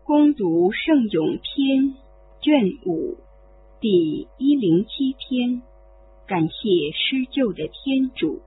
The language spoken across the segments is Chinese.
攻读圣咏篇卷5第107篇，感谢施救的天主。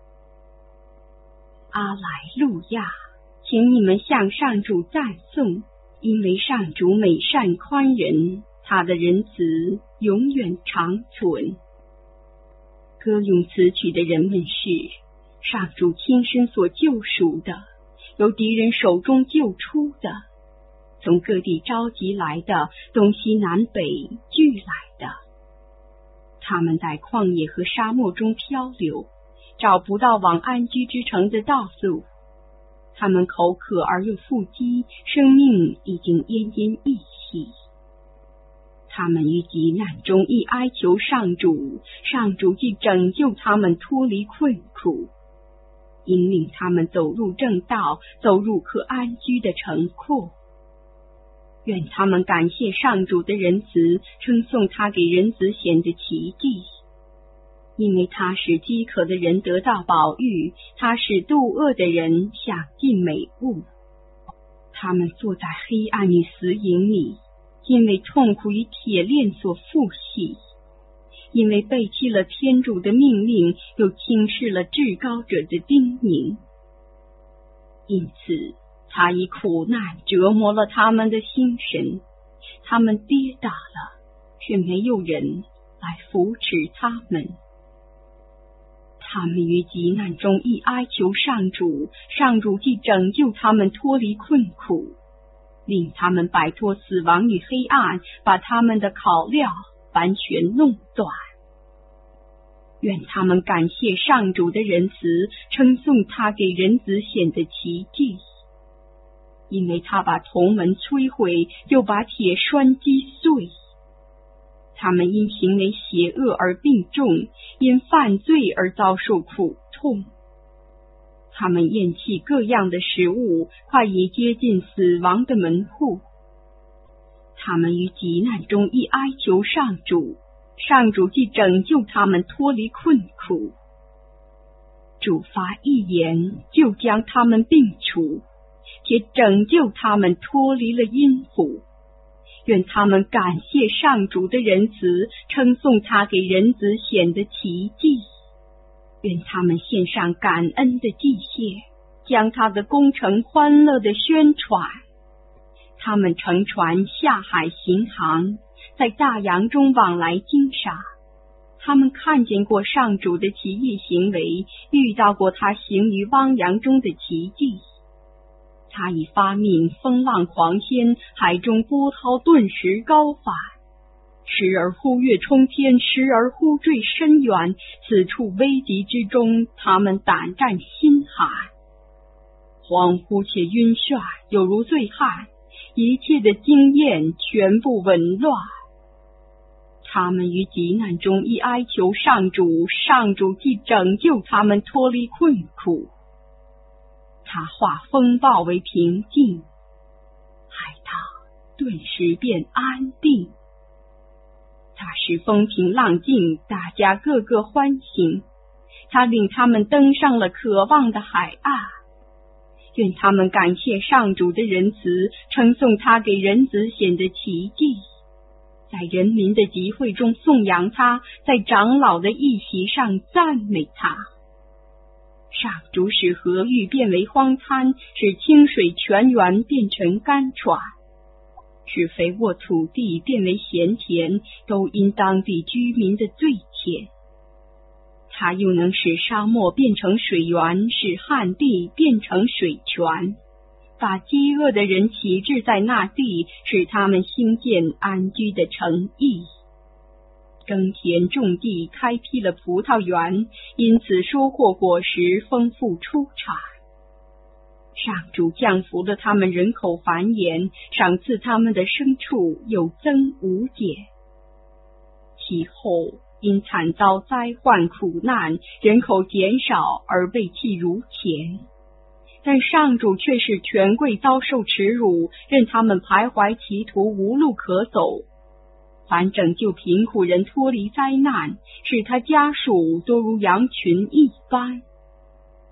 阿莱路亚，请你们向上主赞颂，因为上主美善宽仁，他的仁慈永远长存。歌咏此曲的人们是上主亲身所救赎的，由敌人手中救出的，从各地召集来的，东西南北聚来的。他们在旷野和沙漠中漂流，找不到往安居之城的道路。他们口渴而又腹饥，生命已经奄奄一息。他们于急难中一哀求上主，上主即拯救他们脱离困苦，引领他们走入正道，走入可安居的城廓。愿他们感谢上主的仁慈，称颂他给人子显的奇迹，因为他使饥渴的人得到饱飫，他使肚饿的人享尽美物。他们坐在黑暗与死影里，因为痛苦与铁链所缚系，因为背弃了天主的命令，又轻视了至高者的叮咛。因此他以苦难折磨了他们的心神，他们跌倒了，却没有人来扶持他们。他们于急难中一哀求上主，上主即拯救他们脱离困苦，令他们摆脱死亡与黑暗，把他们的烤料完全弄断。愿他们感谢上主的仁慈，称颂他给人子显的奇迹，因为他把铜门摧毁，又把铁栓击碎。他们因行为邪恶而病重，因犯罪而遭受苦痛。他们厌弃各样的食物，快已接近死亡的门户。他们于急难中一哀求上主，上主即拯救他们脱离困苦。主发一言，就将他们病除，且拯救他们脱离了阴府。愿他们感谢上主的仁慈，称颂他给人子显的奇迹。愿他们献上感恩的祭谢，将他的工程欢乐的宣传。他们乘船下海行航，在大洋中往来经商。他们看见过上主的奇异行为，遇到过他行于汪洋中的奇迹。他已发命风浪狂掀，海中波涛顿时高翻，时而忽跃冲天，时而忽坠深渊。此处危急之中，他们胆战心寒，恍惚且晕眩，有如醉汉，一切的经验全部紊乱。他们于急难中一哀求上主，上主即拯救他们脱离困苦。他化风暴为平静，海涛顿时变安定。他使风平浪静，大家个个欢欣。他领他们登上了可望的海岸。愿他们感谢上主的仁慈，称颂他给人子显的奇迹，在人民的集会中颂扬他，在长老的议席上赞美他。上主使河域变为荒滩，使清水泉源变成干喘，使肥沃土地变为咸田，都因当地居民的罪愆。他又能使沙漠变成水源，使旱地变成水泉，把饥饿的人启置在那地，使他们兴建安居的城邑。耕田种地，开辟了葡萄园，因此收获果实，丰富出产。上主降服了他们人口繁衍，赏赐他们的牲畜有增无减。其后因惨遭灾患苦难，人口减少而被弃如前。但上主却使权贵遭受耻辱，任他们徘徊歧途，无路可走。凡拯救贫苦人脱离灾难，使他家属都如羊群一般。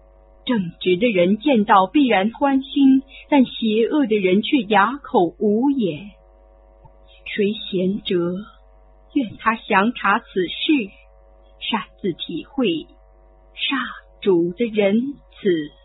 正直的人见到必然欢心，但邪恶的人却哑口无言。谁贤者，愿他详察此事，擅自体会上主的仁慈。